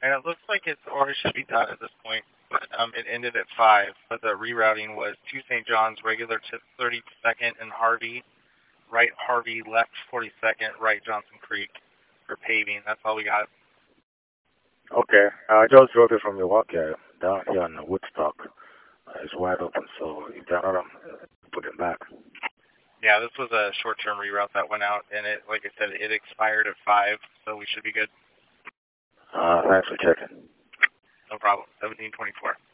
and it looks like it's or it should be done at this point. But it ended at 5. But the rerouting was to St. John's, regular to 32nd and Harvey, right Harvey, left 42nd, right Johnson Creek for paving. That's all we got. Okay. I just drove it from Milwaukee down here in Woodstock. It's wide open, so if they're not, put it back. Yeah, this was a short-term reroute that went out, and it, like I said, it expired at 5, so we should be good. Thanks for checking. No problem. 1724.